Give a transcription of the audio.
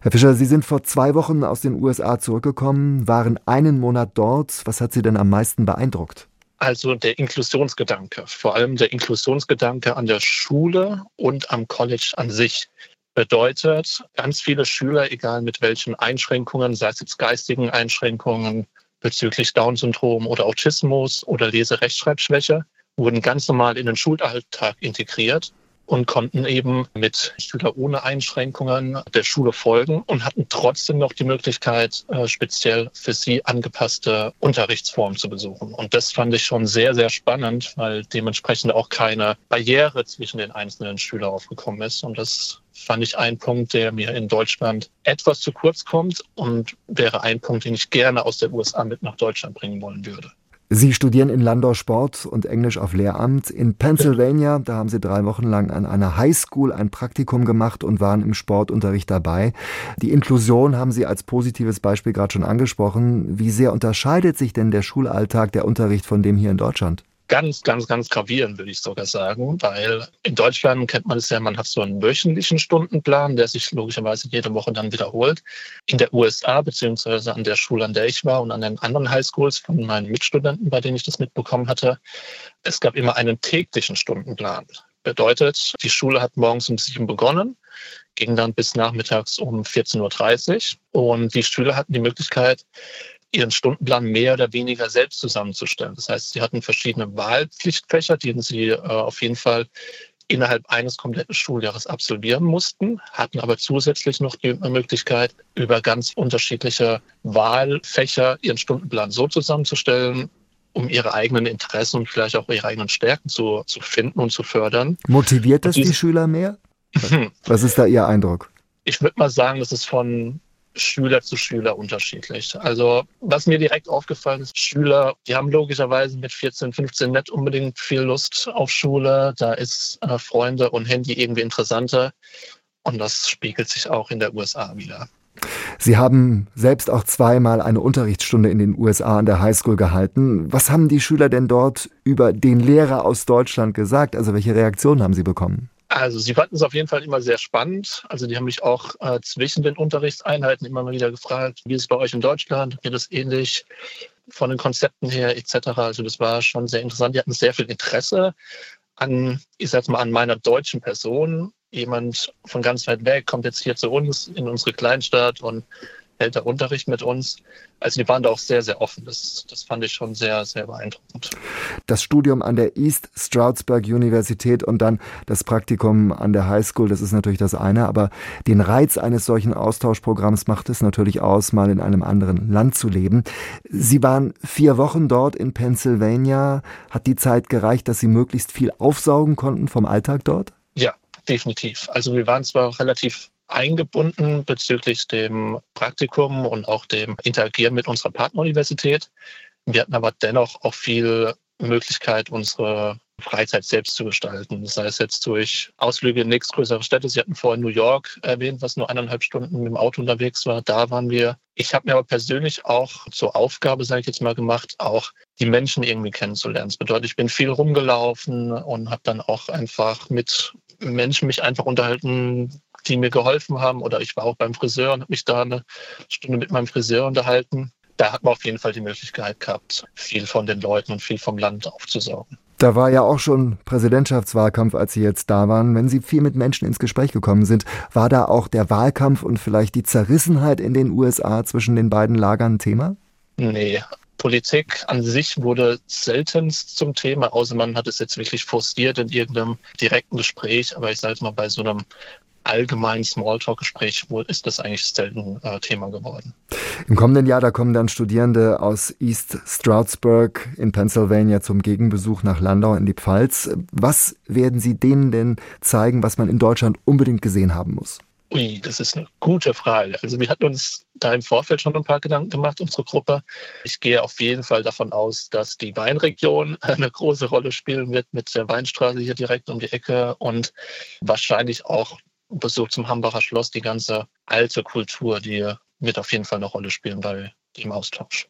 Herr Fischer, Sie sind vor 2 Wochen aus den USA zurückgekommen, waren einen Monat dort. Was hat Sie denn am meisten beeindruckt? Also der Inklusionsgedanke, vor allem der Inklusionsgedanke an der Schule und am College an sich. Bedeutet, ganz viele Schüler, egal mit welchen Einschränkungen, sei es jetzt geistigen Einschränkungen bezüglich Down-Syndrom oder Autismus oder Lese-Rechtschreibschwäche, wurden ganz normal in den Schulalltag integriert und konnten eben mit Schülern ohne Einschränkungen der Schule folgen und hatten trotzdem noch die Möglichkeit, speziell für sie angepasste Unterrichtsformen zu besuchen. Und das fand ich schon sehr, sehr spannend, weil dementsprechend auch keine Barriere zwischen den einzelnen Schülern aufgekommen ist. Und das fand ich ein Punkt, der mir in Deutschland etwas zu kurz kommt und wäre ein Punkt, den ich gerne aus den USA mit nach Deutschland bringen wollen würde. Sie studieren in Landau Sport und Englisch auf Lehramt. In Pennsylvania, da haben Sie 3 Wochen lang an einer Highschool ein Praktikum gemacht und waren im Sportunterricht dabei. Die Inklusion haben Sie als positives Beispiel gerade schon angesprochen. Wie sehr unterscheidet sich denn der Schulalltag, der Unterricht von dem hier in Deutschland? Ganz, ganz, ganz gravierend, würde ich sogar sagen, weil in Deutschland kennt man es ja, man hat so einen wöchentlichen Stundenplan, der sich logischerweise jede Woche dann wiederholt. In der USA, beziehungsweise an der Schule, an der ich war und an den anderen Highschools von meinen Mitstudenten, bei denen ich das mitbekommen hatte, es gab immer einen täglichen Stundenplan. Bedeutet, die Schule hat morgens um 7 begonnen, ging dann bis nachmittags um 14:30 Uhr und die Schüler hatten die Möglichkeit, ihren Stundenplan mehr oder weniger selbst zusammenzustellen. Das heißt, sie hatten verschiedene Wahlpflichtfächer, die sie auf jeden Fall innerhalb eines kompletten Schuljahres absolvieren mussten, hatten aber zusätzlich noch die Möglichkeit, über ganz unterschiedliche Wahlfächer ihren Stundenplan so zusammenzustellen, um ihre eigenen Interessen und vielleicht auch ihre eigenen Stärken zu finden und zu fördern. Motiviert das die Schüler mehr? Was ist da Ihr Eindruck? Ich würde mal sagen, das ist von Schüler zu Schüler unterschiedlich. Also was mir direkt aufgefallen ist, Schüler, die haben logischerweise mit 14, 15 nicht unbedingt viel Lust auf Schule. Da ist Freunde und Handy irgendwie interessanter. Und das spiegelt sich auch in der USA wieder. Sie haben selbst auch 2-mal eine Unterrichtsstunde in den USA an der Highschool gehalten. Was haben die Schüler denn dort über den Lehrer aus Deutschland gesagt? Also welche Reaktionen haben Sie bekommen? Also sie fanden es auf jeden Fall immer sehr spannend. Also die haben mich auch zwischen den Unterrichtseinheiten immer mal wieder gefragt, wie ist es bei euch in Deutschland? Geht es ähnlich von den Konzepten her etc.? Also das war schon sehr interessant. Die hatten sehr viel Interesse an, ich sag mal, an meiner deutschen Person. Jemand von ganz weit weg kommt jetzt hier zu uns in unsere Kleinstadt und hält da Unterricht mit uns. Also die waren da auch sehr, sehr offen. Das fand ich schon sehr, sehr beeindruckend. Das Studium an der East Stroudsburg Universität und dann das Praktikum an der Highschool, das ist natürlich das eine, aber den Reiz eines solchen Austauschprogramms macht es natürlich aus, mal in einem anderen Land zu leben. Sie waren 4 Wochen dort in Pennsylvania. Hat die Zeit gereicht, dass Sie möglichst viel aufsaugen konnten vom Alltag dort? Ja, definitiv. Also wir waren zwar relativ eingebunden bezüglich dem Praktikum und auch dem Interagieren mit unserer Partneruniversität. Wir hatten aber dennoch auch viel Möglichkeit, unsere Freizeit selbst zu gestalten. Das heißt jetzt durch Ausflüge in nächstgrößere Städte. Sie hatten vorhin New York erwähnt, was nur 1,5 Stunden mit dem Auto unterwegs war. Da waren wir. Ich habe mir aber persönlich auch zur Aufgabe, sage ich jetzt mal, gemacht, auch die Menschen irgendwie kennenzulernen. Das bedeutet, ich bin viel rumgelaufen und habe dann auch einfach mit Menschen mich einfach unterhalten, die mir geholfen haben. Oder ich war auch beim Friseur und habe mich da 1 Stunde mit meinem Friseur unterhalten. Da hat man auf jeden Fall die Möglichkeit gehabt, viel von den Leuten und viel vom Land aufzusaugen. Da war ja auch schon Präsidentschaftswahlkampf, als Sie jetzt da waren. Wenn Sie viel mit Menschen ins Gespräch gekommen sind, war da auch der Wahlkampf und vielleicht die Zerrissenheit in den USA zwischen den beiden Lagern ein Thema? Nee. Politik an sich wurde seltenst zum Thema, außer man hat es jetzt wirklich forciert in irgendeinem direkten Gespräch. Aber ich sage mal, bei so einem allgemeinen Smalltalk-Gespräch ist das eigentlich selten Thema geworden. Im kommenden Jahr, da kommen dann Studierende aus East Stroudsburg in Pennsylvania zum Gegenbesuch nach Landau in die Pfalz. Was werden Sie denen denn zeigen, was man in Deutschland unbedingt gesehen haben muss? Ui, das ist eine gute Frage. Also wir hatten uns da im Vorfeld schon ein paar Gedanken gemacht, unsere Gruppe. Ich gehe auf jeden Fall davon aus, dass die Weinregion eine große Rolle spielen wird mit der Weinstraße hier direkt um die Ecke und wahrscheinlich auch Besuch zum Hambacher Schloss. Die ganze alte Kultur, die wird auf jeden Fall eine Rolle spielen bei dem Austausch.